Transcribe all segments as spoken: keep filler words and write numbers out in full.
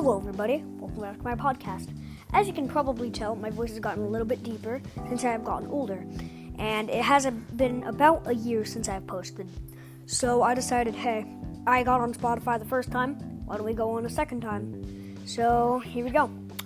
Hello everybody, welcome back to my podcast. As you can probably tell, my voice has gotten a little bit deeper since I have gotten older, and it has been about a year since I've posted. So I decided, hey, I got on Spotify the first time, why don't we go on a second time? So here we go.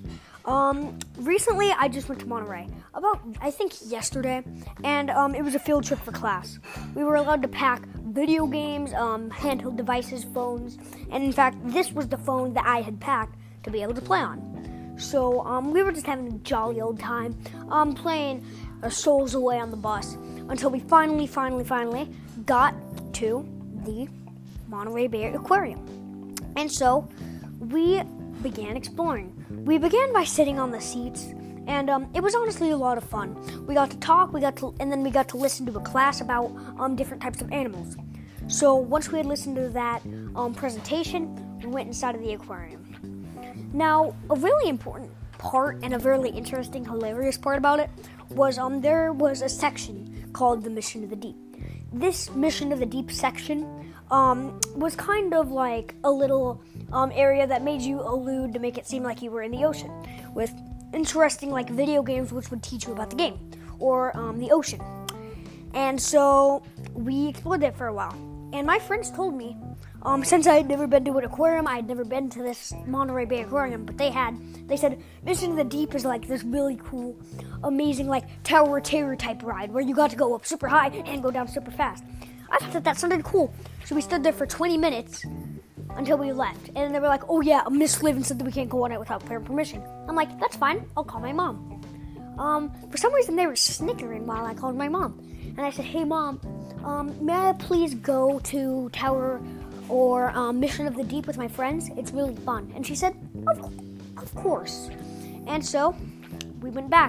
Um, recently I just went to Monterey, about, I think yesterday, and um, it was a field trip for class. We were allowed to pack video games, um, handheld devices, phones, and in fact, this was the phone that I had packed to be able to play on. So, um, we were just having a jolly old time, um, playing our souls away on the bus, until we finally, finally, finally got to the Monterey Bay Aquarium. And so, we began exploring. We began by sitting on the seats, and um, it was honestly a lot of fun. We got to talk, we got to, and then we got to listen to a class about um, different types of animals. So once we had listened to that um, presentation, we went inside of the aquarium. Now, a really important part and a really interesting, hilarious part about it was um, there was a section called the Mission to the Deep. This Mission to the Deep section um, was kind of like a little um, area that made you allude to make it seem like you were in the ocean, with interesting like video games which would teach you about the game or um, the ocean. And so we explored it for a while. And my friends told me, um, since I had never been to an aquarium, I had never been to this Monterey Bay Aquarium, but they had, they said, Mission to the Deep is like this really cool, amazing, like, Tower of Terror type ride, where you got to go up super high and go down super fast. I thought that that sounded cool, so we stood there for twenty minutes until we left, and they were like, oh yeah, Miss Liv said that we can't go on it without prayer permission. I'm like, that's fine, I'll call my mom. Um, for some reason they were snickering while I called my mom, and I said, hey mom, Um, may I please go to Tower or um, Mission of the Deep with my friends? It's really fun. And she said, of, of course. And so, we went back.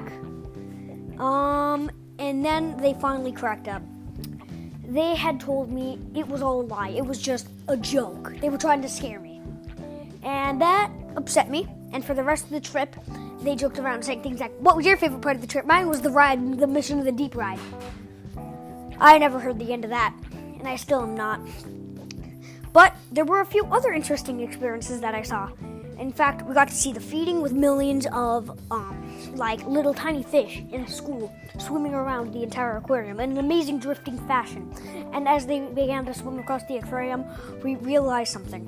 Um, and then they finally cracked up. They had told me it was all a lie. It was just a joke. They were trying to scare me. And that upset me. And for the rest of the trip, they joked around saying things like, what was your favorite part of the trip? Mine was the ride, the Mission of the Deep ride. I never heard the end of that, and I still am not. But there were a few other interesting experiences that I saw. In fact, we got to see the feeding with millions of, um, like, little tiny fish in a school swimming around the entire aquarium in an amazing drifting fashion. And as they began to swim across the aquarium, we realized something.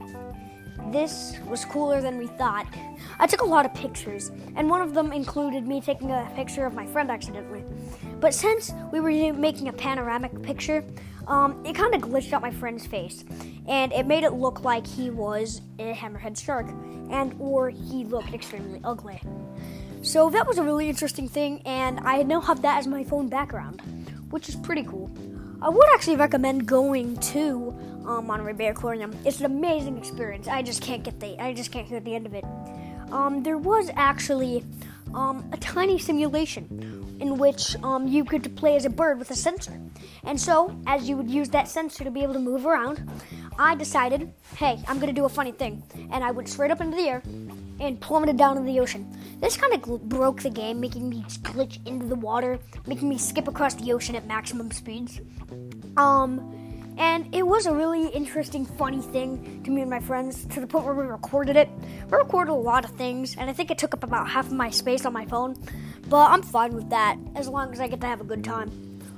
This was cooler than we thought. I took a lot of pictures, and one of them included me taking a picture of my friend accidentally. But since we were making a panoramic picture, um, it kind of glitched out my friend's face, and it made it look like he was a hammerhead shark, and or he looked extremely ugly. So that was a really interesting thing, and I now have that as my phone background, which is pretty cool. I would actually recommend going to um, Monterey Bay Aquarium. It's an amazing experience. I just can't get the I just can't hear the end of it. Um, there was actually um, a tiny simulation in which um, you could play as a bird with a sensor. And so, as you would use that sensor to be able to move around, I decided, hey, I'm going to do a funny thing. And I went straight up into the air and plummeted down into the ocean. This kind of gl- broke the game, making me glitch into the water, making me skip across the ocean at maximum speeds. Um... And it was a really interesting, funny thing to me and my friends, to the point where we recorded it. We recorded a lot of things, and I think it took up about half of my space on my phone. But I'm fine with that, as long as I get to have a good time.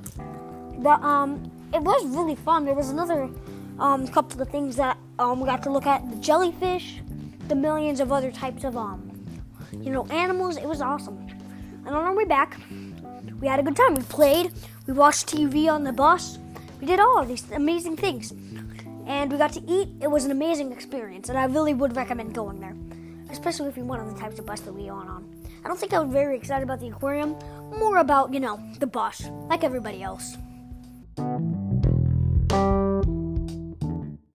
But um, it was really fun. There was another um, couple of things that um, we got to look at. The jellyfish, the millions of other types of, um, you know, animals. It was awesome. And on our way back, we had a good time. We played, we watched T V on the bus. We did all of these amazing things, and we got to eat. It was an amazing experience, and I really would recommend going there, especially if you're one of the types of bus that we went on. I don't think I was very excited about the aquarium, more about, you know, the bus, like everybody else.